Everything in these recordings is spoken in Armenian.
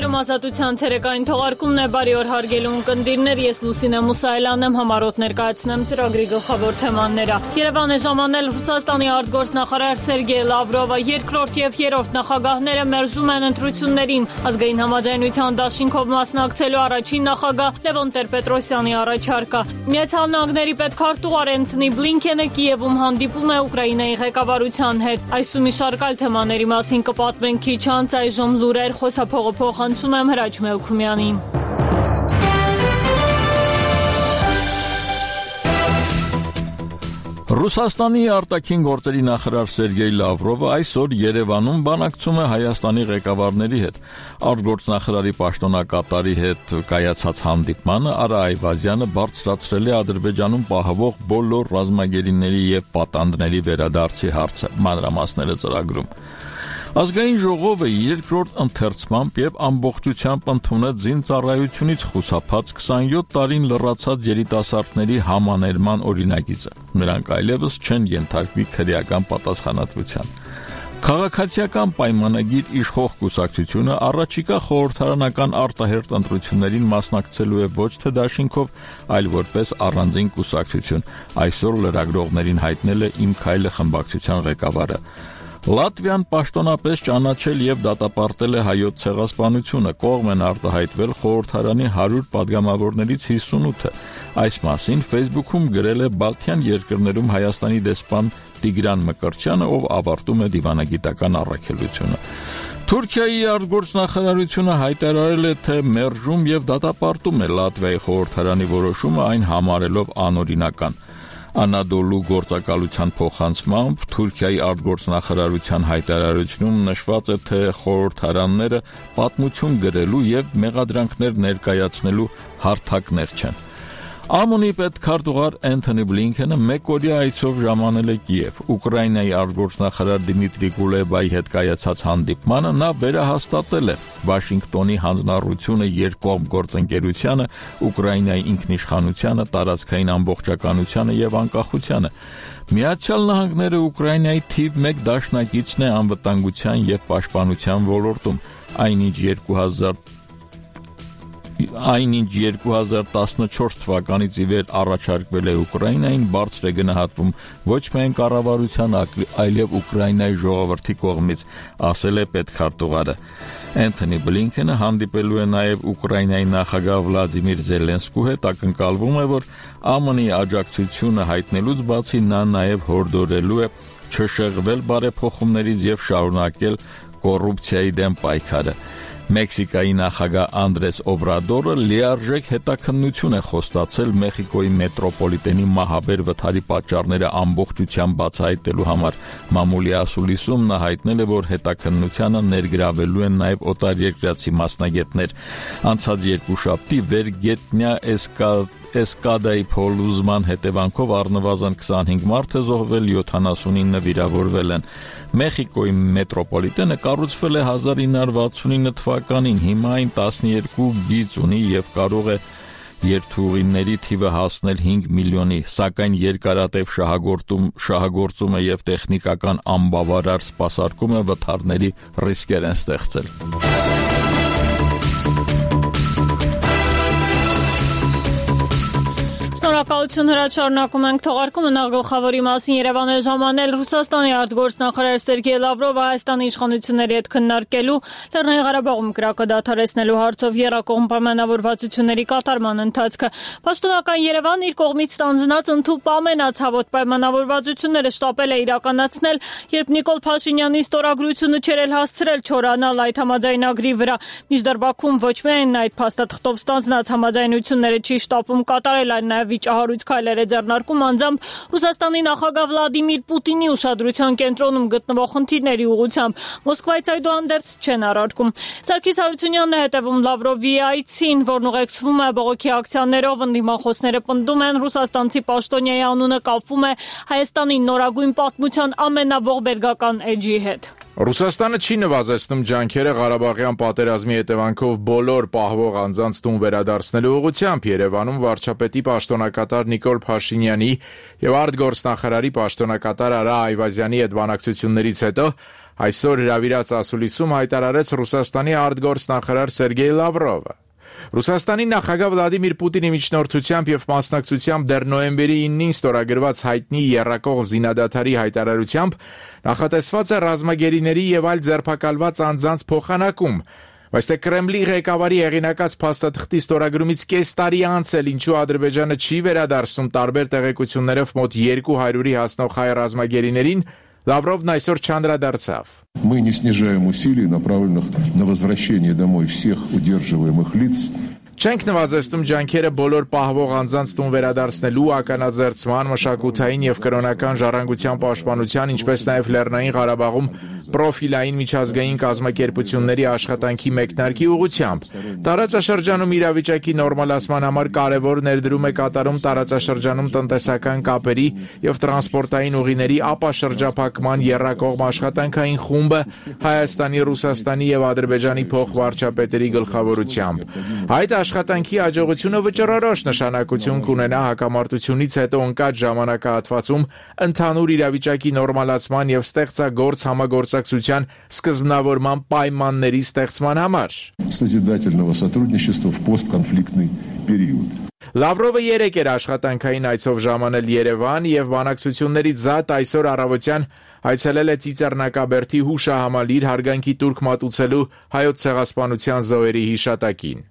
Եթերում ազատության ցերեկային թողարկումն է, բարի օր հարգելի ունկնդիրներ, ես Լուսինե Մուսայելյանն եմ, համառոտ ներկայացնեմ ծրագրի գլխավոր թեմաները։ Երևան է ժամանել Ռուսաստանի արտգործնախարար Սերգեյ Լավրովը, երկրորդ եւ երրորդ նախագահները մերժում են ընտրություններին։ Ազգային համաձայնության դաշինքով մասնակցելու առաջին նախագահ Լևոն Տեր-Պետրոսյանի առաջարկը։ Միացյալ Նահանգների պետքարտուղար Էնթոնի Բլինքենը Կիևում հանդիպում է Ուկրաինայի ղեկավարության հետ։ Այս ու մի շարք այլ թեմաների մասին կպատմենք քիչ անց, այժմ լուրեր, խոսափողը փոխանցում եմ Հրաչ Մելքումյանին։ Ռուսաստանի արտաքին գործերի նախարար Սերգեյ Լավրովը այսօր Երևանում բանակցում է Հայաստանի ղեկավարների հետ։ Արտգործնախարարի պաշտոնակատարի հետ կայացած հանդիպմանը Արա Այվազյանը բարձրացրել է Ադրբեջանում պահվող բոլոր ռազմագերիների եւ պատանդների վերադարձի հարցը, մանրամասները ծրագրում։ Ազգային ժողովը երկրորդ ընթերցմամբ եւ ամբողջությամբ ընդունեց զինծառայությունից խուսափած 27 տարին լռացած երիտասարդների համաներման օրինագիծը։ Նրանք այլևս չեն ենթարկվի քրեական պատասխանատվության։ Քաղաքացիական պայմանագիր իշխող կուսակցությունը առաջիկա խորհրդարանական արտահերթ ընտրություններին մասնակցելու է ոչ թե դաշինքով, այլ որպես առանձին կուսակցություն, այսօր լրագրողներին հայտնել է Իմ քայլը խմբակցության ղեկավարը։ Լատվիան պաշտոնապես ճանաչել եւ դատապարտել է հայոց ցեղասպանությունը, կողմ են արտահայտվել խորհրդարանի 100 падգամավորներից 58-ը։ Այս մասին Facebook-ում գրել է Բալթյան երկրներում Հայաստանի դեսպան Տիգրան Մկրտչյանը, ով ավարտում է դիվանագիտական առաքելությունը։ Թուրքիայի արտգործնախարարությունը հայտարարել է, թե մերժում եւ դատապարտում է Լատվիայի խորհրդարանի որոշումը, այն համարելով անօրինական։ Անադոլու գործակալության փոխանցմամբ Թուրքիայի արտգործնախարարության հայտարարությունում նշված է, թե խորհրդարանները պատմություն գրելու եւ մեղադրանքներ ներկայացնելու հարթակներ չեն։ ԱՄՆ-ի պետքարտուղար Էնթոնի Բլինքենը մեկօրյա այցով ժամանել է Կիև։ Ուկրաինայի արտգործնախարար Դիմիտրի Կուլեբայի հետ կայացած հանդիպմանը նա վերահաստատել է Վաշինգտոնի հանձնառությունը երկկողմ գործընկերությանը, Ուկրաինայի ինքնիշխանությանը, տարածքային ամբողջականությանը եւ անկախությանը։ Միացյալ Նահանգները Ուկրաինայի թիվ 1 դաշնակիցն է անվտանգության եւ պաշտպանության ոլորտում, այնինչ 2014 թվականից ի վեր առաջարկվել է Ուկրաինային, բարձր է գնահատվում ոչ միայն կառավարության, այլև Ուկրաինայի ժողովրդի կողմից, ասել է պետքարտուղարը։ Էնթոնի Բլինքենը հանդիպելու է նաև Ուկրաինայի նախագահ Վլադիմիր Զելենսկու հետ, ակնկալվում է, որ ԱՄՆ-ի աջակցությունը հայտնելուց բացի նա նաև հորդորելու է չշեղվել բարեփոխումներից եւ շարունակել կոռուպցիայի դեմ պայքարը։ Մեքսիկայի նախագահ Անդրես Օբրադորը լիարժեք հետաքննություն է խոստացել Մեխիկոյի մետրոպոլիտենի մահաբեր վթարի պատճառները ամբողջությամբ բացահայտելու համար։ Մամուլի ասուլիսում նա հայտնել է, որ հետաքննությանը ներգրավելու են նաև օտարերկրացի մասնագետներ։ Անցած երկուշաբթի վերգետնյա Էսկադայի փոլուզման հետևանքով առնվազն 25 մարդ է զոհվել, 79 վիրավորվել են։ Մեխիկոյի մետրոպոլիտենը կառուցվել է 1969 թվականին, հիմա այն 12 գիծ ունի եւ կարող է երթուղիների թիվը հասնել 5 միլիոնի, սակայն երկարատև շահագործումը եւ տեխնիկական անբավարար սպասարկումը վթարների ռիսկեր են ստեղծել։ Շնորհակալություն, Հրաչ, շարունակում ենք թողարկումը։ Նախ գլխավորի մասին Երևան է ժամանել Ռուսաստանի արտգործնախարար Սերգեյ Լավրովը Հայաստանի իշխանությունների հետ քննարկելու Լեռնային Ղարաբաղում կրակը դադարեցնելու հարցով եռակողմ պայմանավորվածությունների կատարման ընթացքը։ Պաշտոնական Երևանն իր կողմից ստանձնած ընդհուպ ամենացավոտ պայմանավորվածությունները շտապել է իրականացնել, երբ Նիկոլ Փաշինյանի ստորագրությունը չէր էլ հասցրել չորանալ այդ համաձայնագրի վրա։ Մինչդեռ Բաքուն ոչ միայն այդ փաստաթղթով ստանձնած համաձայնությունները չի շտապում կատարել, այլ նաև վիճահարույց քայլեր է ձեռնարկում անձամբ Ռուսաստանի նախագահ Վլադիմիր Պուտինի ուշադրության կենտրոնում գտնվող խնդիրների ուղղությամբ։ Մոսկվայից այդուհանդերձ չեն առարկում։ Սարգիս Հարությունյանն է հետևում Լավրովի այցին, որն ուղեկցվում է բողոքի ակցիաներով, ընդդիմախոսները պնդում են ռուսաստանցի պաշտոնյայի անունը կապվում է Հայաստանի նորագույն պատմության ամենաողբերգական էջի հետ։ Ռուսաստանը չի նվազեցնում ջանքերը Ղարաբաղյան պատերազմի հետևանքով բոլոր պահվող անձանց տուն վերադարձնելու ուղղությամբ։ Երևանում վարչապետի պաշտոնակատար Նիկոլ Փաշինյանի եւ արտգործնախարարի պաշտոնակատար Արա Այվազյանի հետ բանակցություններից հետո Այսօր հրավիրած ասուլիսում հայտարարեց Ռուսաստանի արտգործնախարար Սերգեյ Լավրովը։ Ռուսաստանի նախագահ Վլադիմիր Պուտինի միջնորդությամբ եւ մասնակցությամբ դեռ նոյեմբերի 9-ին ստորագրված հայտնի եռակողմ զինադադարի հայտարարությամբ նախատեսված է ռազմագերիների եւ այլ ձերբակալված անձանց փոխանակում, բայց թե Կրեմլի ղեկավարի հեղինակած փաստաթղթի ստորագրումից կես տարի անց էլ ինչու Ադրբեջանը չի վերադարձնում տարբեր տեղեկություններով մոտ 200-ի հասնող հայ ռազմագերիներին, Լավրովն այսօր չանդրադարձավ։ Мы не снижаем усилий, направленных на возвращение домой всех удерживаемых лиц. Չենք նվազեցնում ջանքերը բոլոր պահվող անձանց տուն վերադարձնելու, ականաձերծման, մշակութային եւ կրոնական ժառանգության պաշտպանության, ինչպես նաեւ Լեռնային Ղարաբաղում պրոֆիլային միջազգային կազմակերպությունների աշխատանքի մեկնարկի ուղղությամբ։ Տարածաշրջանում իրավիճակի նորմալացման համար կարևոր ներդրում է կատարում տարածաշրջանում տնտեսական կապերի եւ տրանսպորտային ուղիների ապաշրջափակման եռակողմ աշխատանքային խումբը Հայաստանի, Ռուսաստանի եւ Ադրբեջանի փոխվարչապետերի գլխավորությամբ։ Այդ աշխատանքի աջակցությունը վճռորոշ նշանակություն կունենա հակամարտությունից հետո ընկած ժամանակահատվածում ընդհանուր իրավիճակի նորմալացման եւ ստեղծագործ համագործակցության սկզբնավորման պայմանների ստեղծման համար։ Созидательного сотрудничества в постконфликтный период. Լավրովը երեկ էր աշխատանքային այցով ժամանել Երևան եւ բանակցություններից զատ այսօր առավոտյան այցելել է Ծիծեռնակաբերդի հուշահամալիր հարգանքի տուրք մատուցելու հայոց ցեղասպանության զոհերի հիշատակին։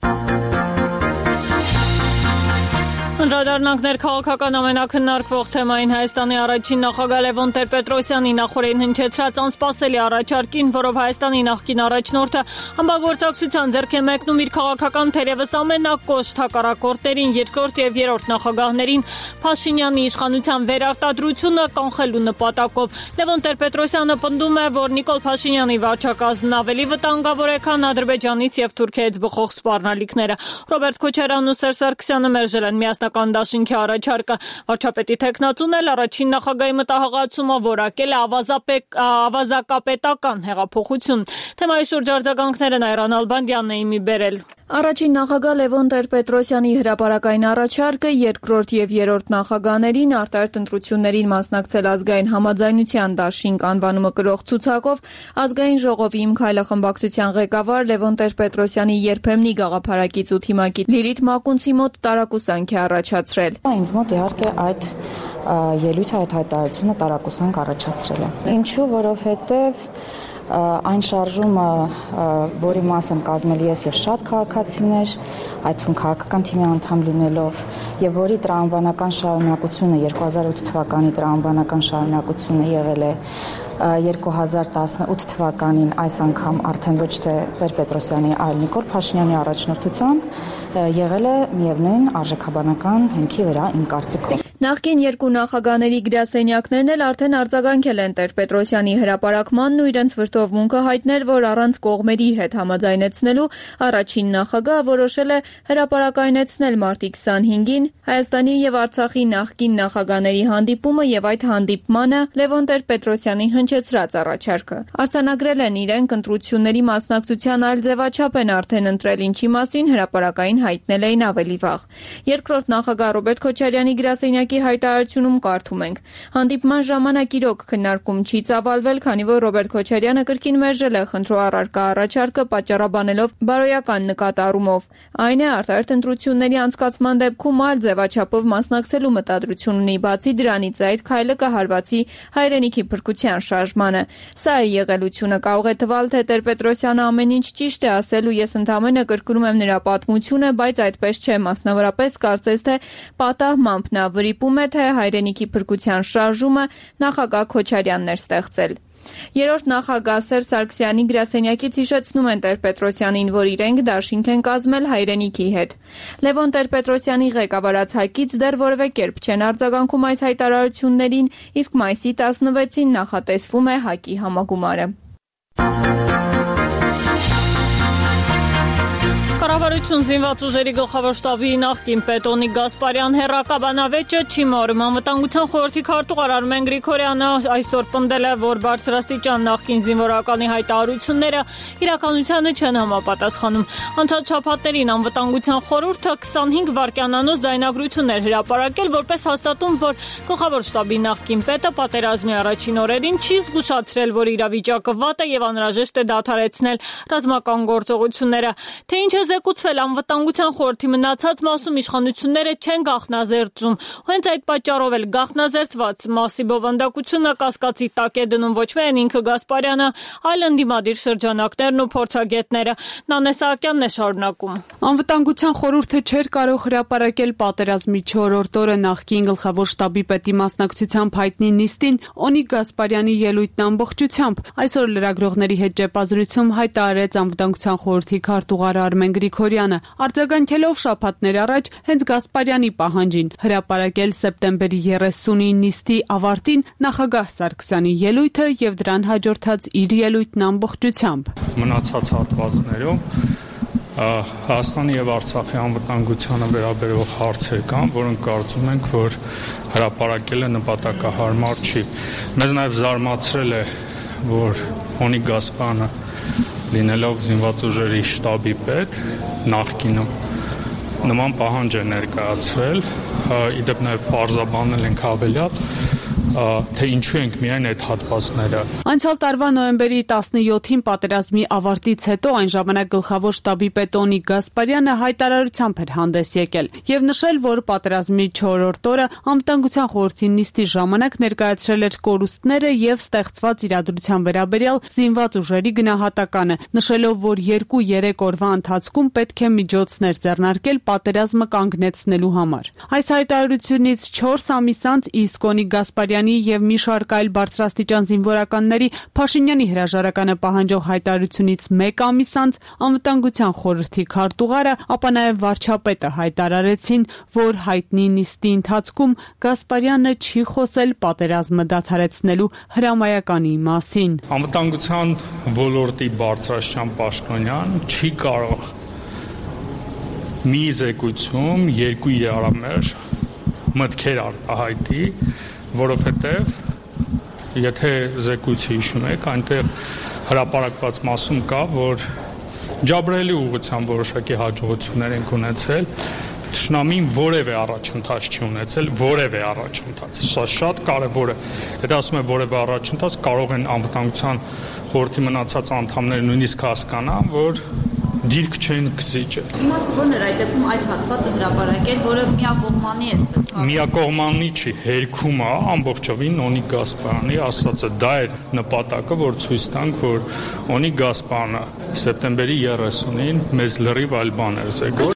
Անդրադառնանք ներքաղաքական ամենակննարկվող թեմային Հայաստանի առաջին նախագահ Լևոն Տեր-Պետրոսյանի նախորդին հնչեցրած անսպասելի առաջարկին, որով Հայաստանի նախկին առաջնորդը համագործակցության ձեռք է մեկնում իր քաղաքական թերևս ամենակոշտ հակառակորդներին երկրորդ եւ երրորդ նախագահներին Փաշինյանի իշխանության վերարտադրությունը կանխելու նպատակով։ Լևոն Տեր-Պետրոսյանը պնդում է, որ Նիկոլ Փաշինյանի վարչակազմն ավելի վտանգավոր է, քան Ադրբեջանից եւ Թուրքիայից բխող սպառնալիքները։ Ռոբերտ Քոչարյանն ու Սերժ Սարգսյանը մերժել են միասնական դաշինքի առաջարկը։ Վարչապետի թեկնածուն էլ առաջին նախագահի մտահղացումը որակել է ավազակապետական հեղափոխություն։ Թեմայի շուրջ արձագանքները Նայրան Ալբանդյանն է բերել։ Առաջին նախագահ Լևոն Տեր-Պետրոսյանի հրապարակային առաջարկը երկրորդ եւ երրորդ նախագահներին արտահերթ ընտրություններին մասնակցել ազգային համաձայնության դաշինք անվանումը կրող ցուցակով ազգային ժողովի Իմ քայլը խմբակցության ղեկավար Լևոն Տեր-Պետրոսյանի երբեմնի գաղափարակից ու թիմակից Լիլիթ Մակունցի մոտ տարակուսանք է առաջացրել։ Ինձ մոտ իհարկե այդ ելույթը, այդ հայտարարությունը տարակուսանք առաջացրել է։ Ինչու, որովհետև այն շարժումը, որի մաս են կազմել ես եւ շատ քաղաքացիներ, այդ թվում քաղաքական թիմի անդամ լինելով, եւ որի տրամաբանական շարունակությունը 2008 թվականի տրամաբանական շարունակությունը եղել է 2018 թվականին, այս անգամ արդեն ոչ թե Տեր-Պետրոսյանի, այլ Նիկոլ Փաշինյանի առաջնորդությամբ եղել է միևնույն արժեքաբանական հիմքի վրա իմ կարծիքով։ Նախկին երկու նախագահների գրասենյակներն էլ արդեն արձագանքել են Տեր-Պետրոսյանի հրապարակմանն ու իրենց վրդովմունքը հայտնել, որ առանց կողմերի հետ համաձայնեցնելու առաջին նախագահը որոշել է հրապարակայնեցնել մարտի 25-ին Հայաստանի եւ Արցախի նախկին նախագահների հանդիպումը եւ այդ հանդիպմանը Լևոն Տեր-Պետրոսյանի հնչեցրած առաջարկը։ Արձանագրել են իրենք ընտրությունների մասնակցության այլ ձևաչափ են արդեն ընտրել, ինչի մասին հրապարակային հայտնել էին ավելի վաղ։ Երկրորդ նախագահ Ռոբերտ Քոչարյանի գրասենյակի հայտարարությունում կարդում ենք. հանդիպման ժամանակ իրոք քննարկում չի ծավալվել, քանի որ Ռոբերտ Քոչարյանը կրկին մերժել է խնդրու առարկա առաջարկը պատճառաբանելով բարոյական նկատառումով։ Այն է արտահերթ ընտրությունների անցկացման դեպքում այլ ձևաչափով մասնակցելու մտադրություն ունի, բացի դրանից այդ քայլը կհարվածի հայրենիքի փրկության շարժմանը։ Սա է եղելությունը, կարող է թվալ, թե Տեր-Պետրոսյանը ամեն ինչ ճիշտ է ասել ու ես ընդամենը կրկնում եմ նրա պատմությունը, բայց այդպես չէ, մասնավորապես կարծես թե պատահմամբ նա վրիպում է, թե հայրենիքի փրկության շարժումը նախագահ Քոչարյանն էր ստեղծել։ Երրորդ նախագահ Սերժ Սարգսյանի գրասենյակից հիշեցնում են Տեր-Պետրոսյանին, որ իրենք դաշինք են կազմել հայրենիքի հետ։ Լևոն Տեր-Պետրոսյանի ղեկավարած ՀԱԿ-ից դեռ որևէ կերպ չեն արձագանքում այս հայտարարություններին, իսկ մայիսի 16-ին նախատեսվում է ՀԱԿ-ի համագումարը։ Կառավարություն զինված ուժերի գլխավոր շտաբի նախկին պետ Օնիկ Գասպարյան հեռակաբանավեճը չի մարում։ Անվտանգության խորհրդի քարտուղար Արմեն Գրիգորյանը այսօր պնդել է, որ բարձրաստիճան նախկին զինվորականի հայտարարությունները իրականությանը չեն համապատասխանում։ Անցած շաբաթներին Անվտանգության խորհուրդը 25 վայրկյանանոց ձայնագրություններ հրապարակել, որպես հաստատում, որ գլխավոր շտաբի նախկին պետը պատերազմի առաջին օրերին չի զգուշացրել, որ իրավիճակը վատ է եւ անհրաժեշտ է դադարեցնել ռազմական գործողությունները։ Թե ինչ է զեկուցվել Անվտանգության խորհրդի մնացած մասում իշխանությունները չեն գաղտնազերծում։ Հենց այդ պատճառով էլ գաղտնազերծված մասի բովանդակությունը կասկածի տակ է դնում ոչ միայն ինքը Գասպարյանը, այլ ընդդիմադիր շրջանակներն ու փորձագետները։ Նանե Սահակյանն է շարունակում։ Անվտանգության խորհուրդը չէր կարող հրապարակել պատերազմի 4-րդ օրը նախկին գլխավոր շտաբի պետի մասնակցությամբ հայտնի նիստին Օնիկ Գասպարյանի ելույթն ամբողջությամբ։ Այսօր լրագրողների հետ ճեպազրույցում հայտարարեց Անվտանգության խորհրդի քարտուղար Արմեն Գրիգորյանը, արձագանքելով շաբաթներ առաջ հենց Գասպարյանի պահանջին հրապարակել սեպտեմբերի 30-ի նիստի ավարտին նախագահ Սարգսյանի ելույթը եւ դրան հաջորդած իր ելույթն ամբողջությամբ։ Մնացած հատվածներում Հայաստանի եւ Արցախի անվտանգությանը վերաբերող հարցեր կան, որոնք կարծում ենք, որ հրապարակելը նպատակահարմար չի։ Մեզ նաեւ զարմացրել է, որ Օնիկ Գասպարյանը լինելով զինված ուժերի շտաբի պետ նախկինում նման պահանջ է ներկայացրել, իդեպ նաև պարզաբանել ենք հավելյալ, թե ինչու ենք միայն այդ հատվածները։ Անցյալ տարվա նոյեմբերի 17-ին պատերազմի ավարտից հետո այն ժամանակ գլխավոր շտաբի պետ Օնիկ Գասպարյանը հայտարարությամբ էր հանդես եկել եւ նշել, որ պատերազմի 4-րդ օրը Անվտանգության խորհրդի նիստի ժամանակ ներկայացրել էր կորուստները եւ ստեղծված իրադրության վերաբերյալ զինված ուժերի գնահատականը, նշելով, որ 2-3 օրվա ընթացքում պետք է միջոցներ ձեռնարկել պատերազմը կանգնեցնելու համար։ Այս հայտարարությունից 4 ամիս անց իսկ Օնիկ Գասպարյանի եւ մի շարք այլ բարձրաստիճան զինվորականների Փաշինյանի հրաժարականը պահանջող հայտարարությունից 1 ամիս անց Անվտանգության խորհրդի քարտուղարը, ապա նաեւ վարչապետը հայտարարեցին, որ հայտնի նիստի ընթացքում Գասպարյանը չի խոսել պատերազմը դադարեցնելու հրամայականի մասին։ Անվտանգության ոլորտի բարձրաստիճան պաշտոնյան չի կարող մի զեկույցում 2 իրարամերժ մտքեր արտահայտի, որովհետև եթե զեկույցը հիշում եք, այնտեղ հրապարակված մասում կա, որ Ջաբրայելի ուղղությամբ որոշակի հաջողություններ են ունեցել, Թշնամին որևէ առաջընթաց չի ունեցել, որևէ առաջընթաց։ Սա շատ կարևոր է։ Եթե ասում եմ որևէ առաջընթաց, կարող են Անվտանգության խորհրդի մնացած անդամները նույնիսկ հասկանան, որ դիրք չեն գծիճել։ Իմաստը ո՞րն էր այդ դեպքում այդ հատվածը հրապարակել, որը միակողմանի է ստացվում։ Միակողմանի չի, հերքում է ամբողջովին Օնիկ Գասպարյանի ասածը։ Դա էր նպատակը, որ ցույց տանք, որ Օնիկ Գասպարյանը սեպտեմբերի 30-ին մեզ լրիվ այլ բան էր զեկել։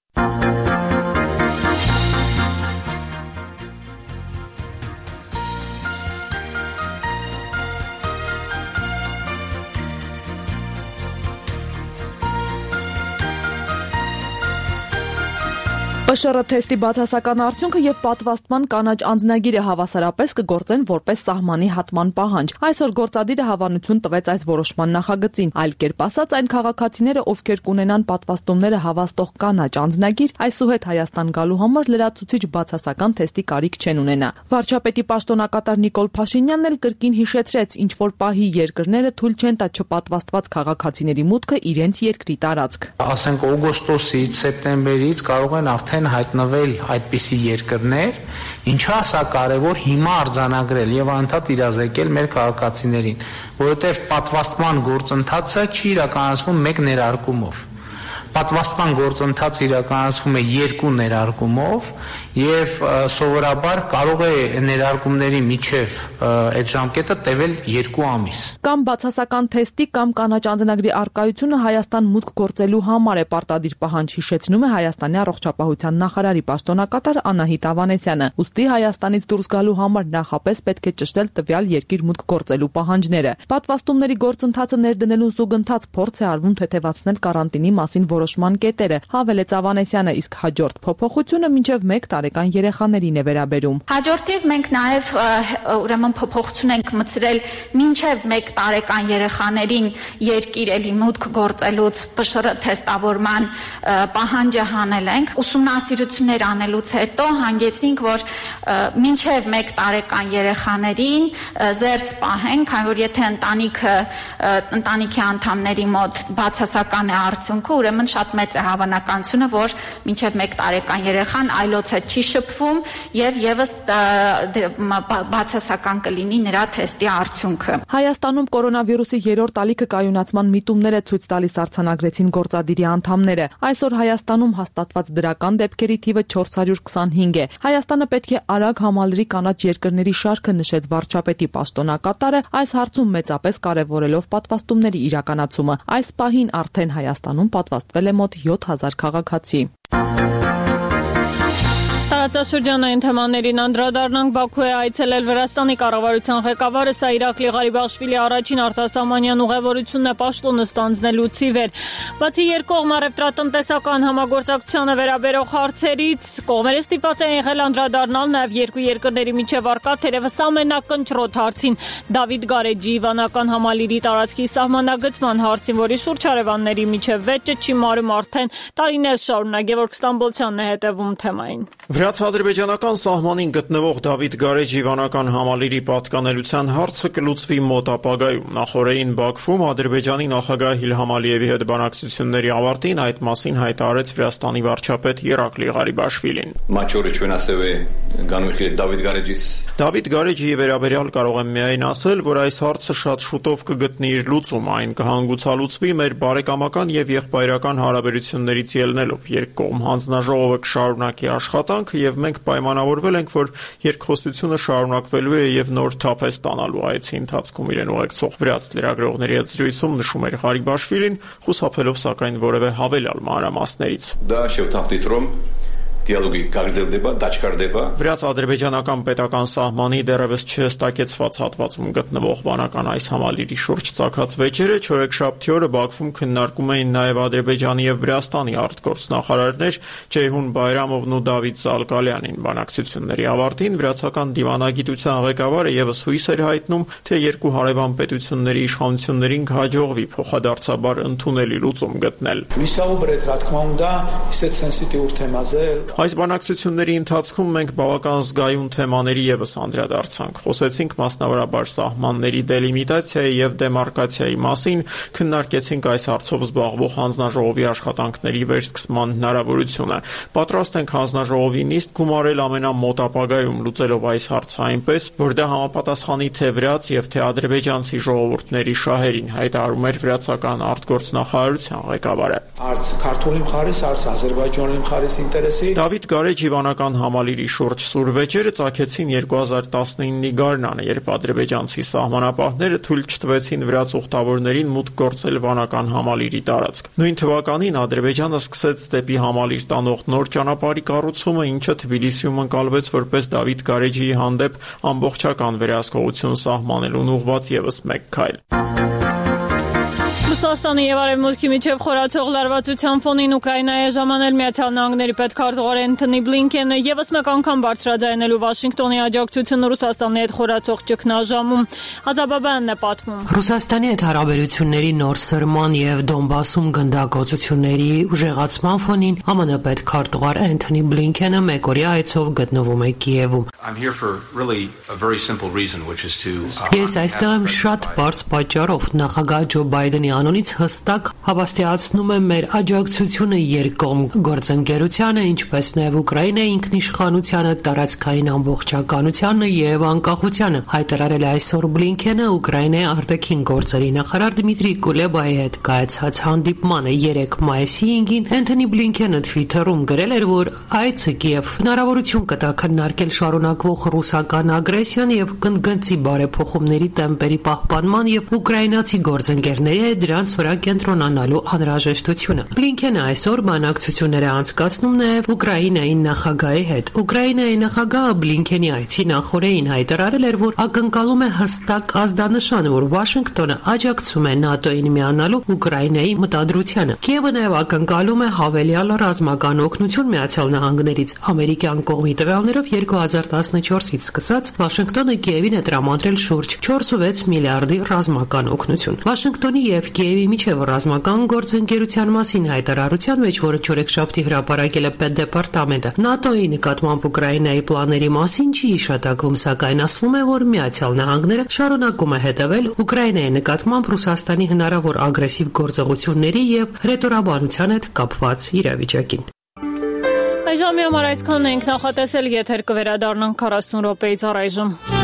ՊՇՌ թեստի բացասական արդյունքը եւ պատվաստման կանաչ անձնագիրը հավասարապես կգործեն որպես սահմանի հատման պահանջ։ Այսօր գործադիրը հավանություն տվեց այս որոշման նախագծին, այլ կերպ ասած, այն քաղաքացիները, ովքեր կունենան պատվաստումները հավաստող կանաչ անձնագիր, այսուհետ Հայաստան գալու համար լրացուցիչ բացասական թեստի կարիք չեն ունենա։ Վարչապետի պաշտոնակատար Նիկոլ Փաշինյանն էլ կրկին հիշեցրեց, ինչ որ պահի երկրները թույլ չեն տա չպատվաստված քաղաքացիների մուտքը իրենց երկրի տարածք։ Ասենք օգոստոսից, սեպտեմբերից կարող են արդեն հայտնվել այդպիսի երկրներ, ինչա սա կարևոր հիմա արձանագրել եւ անդադ իրազեկել մեր քաղաքացիներին, որովհետեւ պատվաստման գործընթացը չի իրականացվում մեկ ներարկումով։ Պատվաստման գործընթացը իրականացվում է 2 ներարկումով եւ սովորաբար կարող է ներարկումների միջև այդ ժամկետը տևել 2 ամիս։ Կամ բացասական թեստի կամ կանաչ անձնագրի արկայությունը Հայաստան մուտք գործելու համար է պարտադիր պահանջ, հիշեցնում է Հայաստանի առողջապահության նախարարի պաշտոնակատար Անահիտ Ավանեսյանը։ Ուստի Հայաստանից դուրս գալու համար նախապես պետք է ճշտել տվյալ երկիր մուտք գործելու պահանջները։ Պատվաստումների գործընթացը ներդնելու զուգընթաց փորձ է արվում թեթևացնել կարանտինի մասին որոշման կետերը, հավելեց Ավանեսյանը, իսկ հաջորդ փոփոխությունը մինչև 1 տարեկան երեխաներին է վերաբերում։ Հաջորդիվ մենք նաև ուրեմն փոփոխություն ենք մտցրել մինչև 1 տարեկան երեխաներին երկիր էլի մուտք գործելուց ՊՇՌ թեստավորման պահանջը հանել ենք։ Ուսումնասիրություններ անելուց հետո հանգեցինք, որ մինչև 1 տարեկան երեխաներին զերծ պահենք, քանի որ եթե ընտանիքի անդամների մոտ բացասական է արդյունքը, ուրեմն շատ մեծ է հավանականությունը, որ մինչև 1 տարեկան երեխան այլոց հետ չի շփվում եւ եւս բացասական կլինի նրա թեստի արդյունքը։ Հայաստանում կորոնավիրուսի 3-րդ ալիքը կայունացման միտումներ է ցույց տալիս արձանագրեցին գործադիրի անդամները։ Այսօր Հայաստանում հաստատված դրական դեպքերի թիվը 425 է։ Հայաստանը պետք է արագ համալրի կանաչ երկրների շարքը, նշեց վարչապետի պաշտոնակատարը, այս հարցում մեծապես կարևորելով պատվաստումների իրականացումը։ Այս պահին արդեն Հայաստանում պատվաստվել է մոտ 7000 քաղաքացի։ Տարածաշրջանային թեմաներին անդրադառնանք։ Բաքու է այցելել Վրաստանի կառավարության ղեկավարը Սայրակլի Ղարիբաշվիլի առաջին արտասահմանյան ուղևորությունն է պաշտոնը ստանձնելուց ի վեր։ Բացի երկկողմ առևտրատնտեսական համագործակցությանը վերաբերող հարցերից, կողմերը ստիպված են եղել անդրադառնալ նաև երկու երկրների միջև առկա թերևս ամենակնճռոտ հարցին՝ Դավիթ Գարեջի իվանական համալիրի տարածքի սահմանագծման հարցին, որի շուրջ հարևանների միջև վեճը չի մարում արդեն տարիներ շարունակ։ Գևորգ Ստամբոլցյանն է հետևում թեմային։ Վրաց-ադրբեջանական սահմանին գտնվող Դավիթ Գարեջի իվանական համալիրի պատկանելության հարցը կլուծվի մոտ ապագայում։ Նախորդին Բաքվում Ադրբեջանի նախագահ Իլհամ Ալիևի հետ բանակցությունների ավարտին այդ մասին հայտարարեց Վրաստանի վարչապետ Երակլի Ղարիբաշվիլին։ Դավիթ Գարեջի վերաբերյալ կարող եմ միայն ասել, որ այս հարցը շատ շուտով կգտնի իր լուծում, այն կհանգուցալուծվի մեր բարեկամական եւ եղբայրական հարաբերություններից ելնելով։ Երկկողմ հանձնաժողովը կշարունակի աշխատանք եւ մենք պայմանավորվել ենք, որ երկխոսությունը շարունակվելու է եւ նոր թափ է ստանալու այցի ընթացքում իրեն ուղեկցող վրաց լրագրողների հետ զրույցում նշում էր Ղարիբաշվիլին, խուսափելով սակայն որևէ հավելյալ մանրամասներից։ Վրաց-ադրբեջանական պետական սահմանի դեռևս չհստակեցված հատվածում գտնվող վանական այս համալիրի շուրջ ծագած վեճերը չորեքշաբթի օրը Բաքվում քննարկում էին նաև Ադրբեջանի եւ Վրաստանի արտգործնախարարներ Ceyhun Bayramovն ու Դավիթ Զալկալյանին։ Բանակցությունների ավարտին վրացական դիվանագիտության ղեկավարը եւս հույս էր հայտնում, թե երկու հարևան պետությունների իշխանություններին կհաջողվի փոխադարձաբար ընդունելի լուծում գտնել։ Այս բանակցությունների ընթացքում մենք բավական զգայուն թեմաների եւս անդրադարձանք։ Խոսեցինք մասնավորաբար սահմանների դելիմիտացիայի եւ դեմարկացիայի մասին, քննարկեցինք այս հարցով զբաղվող հանձնաժողովի աշխատանքների վերսկսման հնարավորությունը։ Պատրաստ ենք հանձնաժողովի նիստ գումարել ամենամոտ ապագայում լուծելով այս հարցը այնպես, որ դա համապատասխանի թե վրաց եւ թե ադրբեջանցի ժողովուրդների շահերին, հայտարարում էր վրացական արտգործնախարարության ղեկավարը։ Դավիթ Գարեջի իվանական համալիրի շուրջ սուր վեճերը ծագեցին 2019-ի գարնանը, երբ ադրբեջանցի սահմանապահները թույլ չտվեցին վրաց ուխտավորներին մուտք գործել վանական համալիրի տարածք։ Նույն թվականին Ադրբեջանը սկսեց դեպի համալիր տանող նոր ճանապարհի կառուցումը, ինչը Թբիլիսիում ընկալվեց որպես Դավիթ Գարեջիի հանդեպ ամբողջական վերահսկողություն սահմանելուն ուղղված եւս մեկ քայլ։ Ռուսաստանի եւ Արևմուտքի միջև խորացող լարվածության ֆոնին Ուկրաինայի ժամանել Միացյալ Նահանգների պետքարտուղար Էնթոնի Բլինքենը եւս մեկ անգամ բարձրաձայնելու Վաշինգտոնի աջակցությունը Ռուսաստանի հետ խորացող ճգնաժամում։ Հազաբաբյանն է պատմում։ Ռուսաստանի հետ հարաբերությունների նոր սրման եւ Դոնբասում գնդակոծությունների ուժեղացման ֆոնին ԱՄՆ պետքարտուղար Էնթոնի Բլինքենը մեկօրյա այցով գտնվում է Կիևում։ Ես այստեղ եմ շատ բարձ պատճառով։ Նախագահ Ջո Բայդենի անունից հստակ հավաստիացնում է մեր աջակցությունը երկկողմ գործընկերությանը, ինչպես նաև Ուկրաինայի ինքնիշխանությանը, տարածքային ամբողջականությանը եւ անկախությանը, հայտարարել է այսօր Բլինքենը Ուկրաինայի արտաքին գործերի նախարար Դմիտրի Կուլեբայի հետ կայացած հանդիպմանը 3 մայիսի 5-ին Էնթոնի Բլինքենը Twitter-ում գրել էր, որ այցը Կիև հնարավորություն կտա քննարկել շարունակվող ռուսական ագրեսիան եւ կնդգնցի բարեփոխումների տեմպերի պահպանման եւ ուկրաինացի գործընկերների հետ դրանց վրա կենտրոնանալու անհրաժեշտությունը։ Բլինքենը այսօր բանակցություններ է անցկացնում նաև Ուկրաինայի նախագահի հետ։ Ուկրաինայի նախագահը Բլինքենի այցի նախօրեին հայտարարել էր, որ ակնկալում է հստակ ազդանշան, որ Վաշինգտոնը աջակցում է ՆԱՏՕ-ին միանալու Ուկրաինայի մտադրությանը։ Կիևը նաև ակնկալում է հավելյալ ռազմական օգնություն Միացյալ Նահանգներից։ Ամերիկյան կողմի տվյալներով 2014-ից սկսած Վաշինգտոնը Կիևին է տրամադրել շուրջ 4.6 միլիարդի ռազմական օգնություն։ Վաշինգտոնի եւ Կիևի միջև ռազմական գործընկերության մասին հայտարարության մեջ, որը չորեքշաբթի հրապարակել է Պետդեպարտամենտը, ՆԱՏՕ-ի նկատմամբ Ուկրաինայի պլանների մասին չի հիշատակվում, սակայն ասվում է, որ Միացյալ Նահանգները շարունակում է հետևել Ուկրաինայի նկատմամբ Ռուսաստանի հնարավոր ագրեսիվ գործողությունների եւ հրետորաբանության հետ կապված իրավիճակին։ Այժմ համար այսքանն ենք նախատեսել, եթեր կվերադառնանք 40 րոպեից առայժմ։